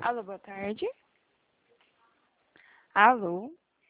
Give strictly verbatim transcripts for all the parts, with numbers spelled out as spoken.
Alô, boa tarde. Alô?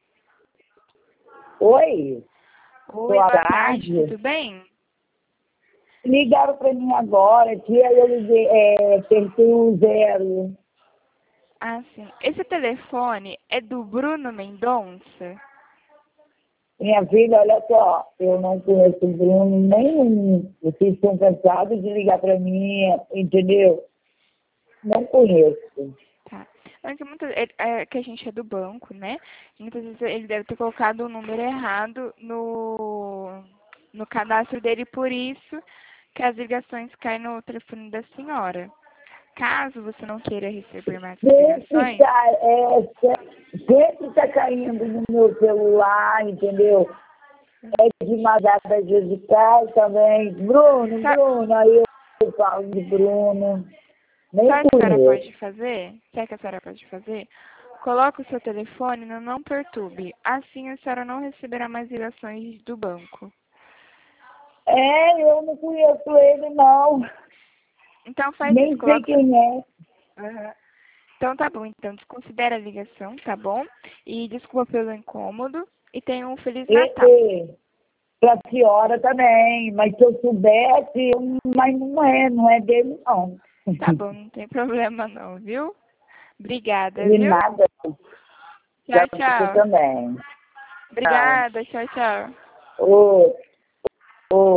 Oi, Oi, boa boa tarde. tarde, tudo bem? Ligaram para mim agora, que aí eu liguei, é, apertei o zero. Ah, sim. Esse telefone é do Bruno Mendonça? Minha filha, olha só, eu não conheço o Bruno nenhum. Vocês estão cansados de ligar para mim, entendeu? Não conheço. Tá. É que, muitas, é, é que a gente é do banco, né? Muitas vezes ele deve ter colocado o número errado no, no cadastro dele, por isso que as ligações caem no telefone da senhora. Caso você não queira receber mais Sempre ligações, está é, se- sempre tá caindo no meu celular, entendeu? É de madrugada, às vezes cai também. Bruno, sabe, Bruno, aí eu falo de Bruno. Nem sabe o que a senhora conheço. pode fazer? Sabe o que a senhora pode fazer? Coloque o seu telefone no não perturbe. Assim a senhora não receberá mais ligações do banco. É, eu não conheço ele, não. Então faz isso, Nem sei coloca o seu... quem é. Aham. Então tá bom, então desconsidera a ligação, tá bom? E desculpa pelo incômodo e tenha um Feliz E, Natal. e, pra senhora também, mas se eu soubesse, eu- mas não é, não é dele, não. Tá bom, não tem problema não, viu? Obrigada, E viu? nada, Tchau, pra você tchau. também. Tchau. Obrigada, tchau, tchau. Ô, ô.